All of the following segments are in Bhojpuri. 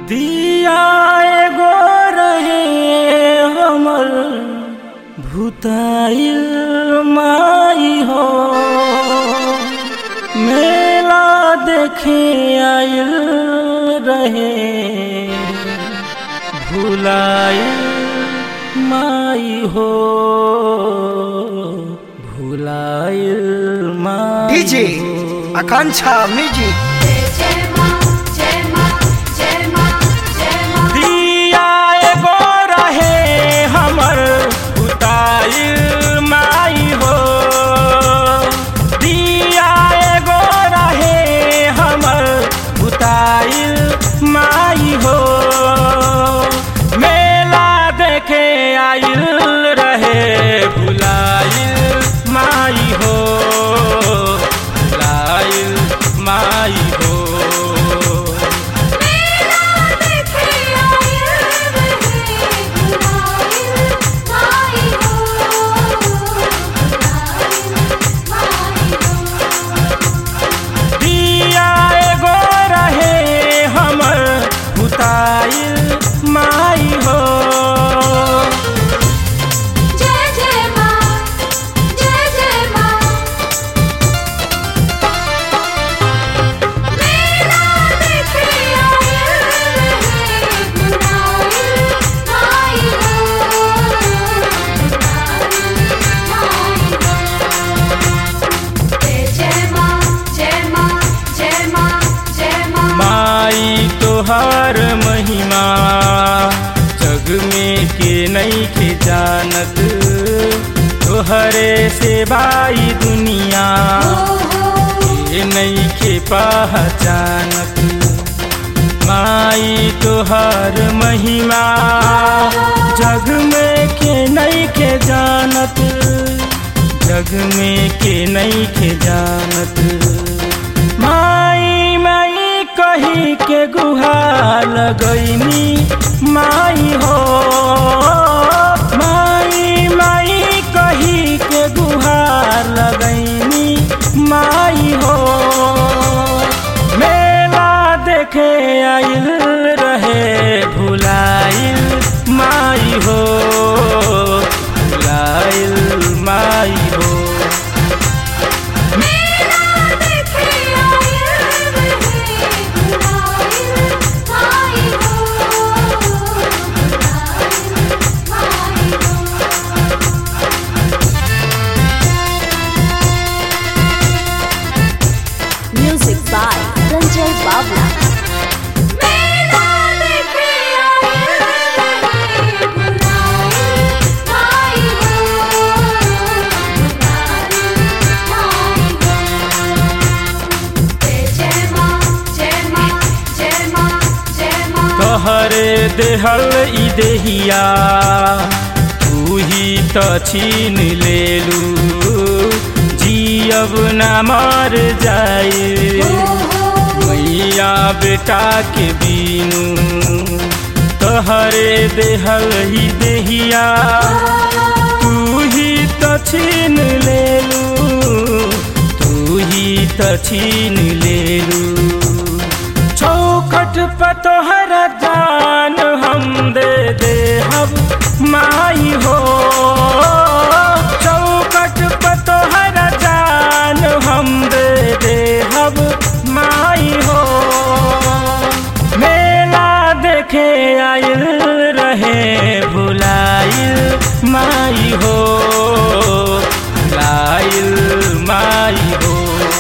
दिया एगो रहे हमर भूताइल माई हो, मेला देखे आइल रहे भुलाइल माई हो, भुलाइल माई डीजे आकांक्षा म्यूजिक। दिया एगो रहे हमर भुताइल माई हो, दिया एगो रहे हमर भुताइल माई हो, मेला देखे आइल रहे भुलाइल माई हो, भुलाइल माई हो। दिया एगो रहे हमर भुताइल माई हो। जय जय माँ, जय जय माँ। मेला देखे आइल रहे भुलाइल माई हो, जय जय माँ, जय माँ, जय माँ, जय माँ। माई तोहार महिमा जग में के नहीं के जानत, तोहरे से बाई दुनिया के नहीं के पहचानत। माई तोहार महिमा जग में के नहीं के जानत, जग में के नहीं के जानत। माई माई कही के गुहार लगैनी माई हो, माई माई कही के गुहार लगैनी माई हो, मेला देखे आइल रहे भुलाइल माई हो, भुलाइल माई हो। मेला देखे आइल रहे भुलाइल माई हो, भुलाइल माई हो। Music by Ranjay Babla. मेला देखे आइल रहे भुलाइल माई हो, भुलाइल माई हो। जय जय माँ, जय माँ, जय माँ, जय माँ। तोहरे देहल ई देहिया तू ही तो छीन लेलू, जियब न मर जाए मैया बेटा के बीनू। तोहरे देहल ही देहिया तू ही तो छीन लेलू, तू ही तो छीन लेलू। चौखट पर तोहरा जान हम दे देहब माई हो, चौखट पर तोहरा जान हम दे देहब माई हो, मेला देखे आइल रहे भुलाइल माई हो, भुलाइल माई हो।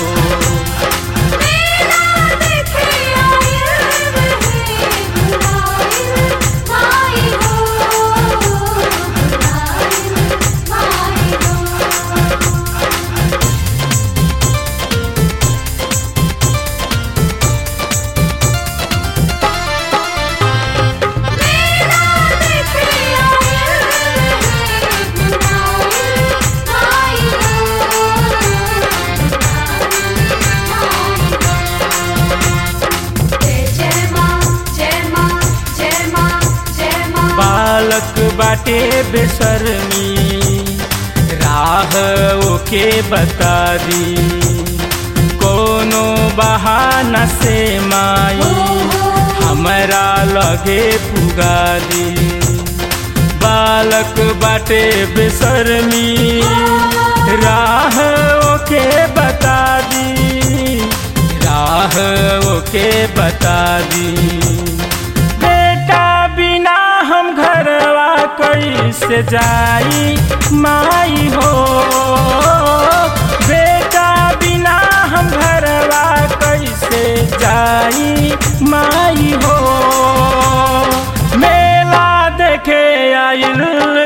मेला देखे आइल रहे भुलाइल माई हो, भुलाइल माई हो। मेला देखे आइल रहे भुलाइल माई हो, भुलाइल। जय जय माँ, जय माँ, जय माँ, जय माँ। बालक बाटे बेशर्मी राह ओके बता दी, कोनो बहाना से माई हमरा लगे पुगा दी। बालक बाटे बेशर्मी राह ओके बता दी, राह ओके बता दी। बेटा बिना हम घरवा कैसे जाई माई हो, बेटा बिना हम घरवा कैसे जाई माई हो। मेला देखे आइल